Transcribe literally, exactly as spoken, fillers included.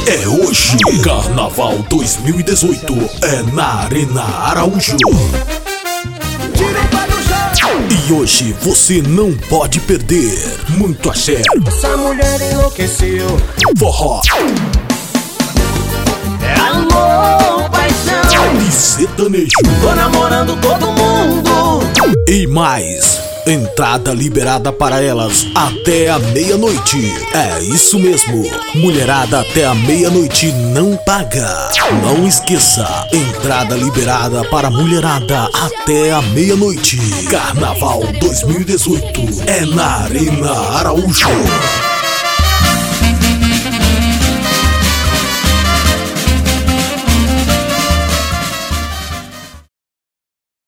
É hoje, Carnaval dois mil e dezoito, é na Arena Araújo. E hoje você não pode perder muito axé, essa mulher enlouqueceu, forró, é amor, paixão e sertanejo. Tô namorando todo mundo. E mais, entrada liberada para elas até a meia-noite. É isso mesmo, mulherada até a meia-noite não paga. Não esqueça, entrada liberada para mulherada até a meia-noite. Carnaval dois mil e dezoito é na Arena Araújo.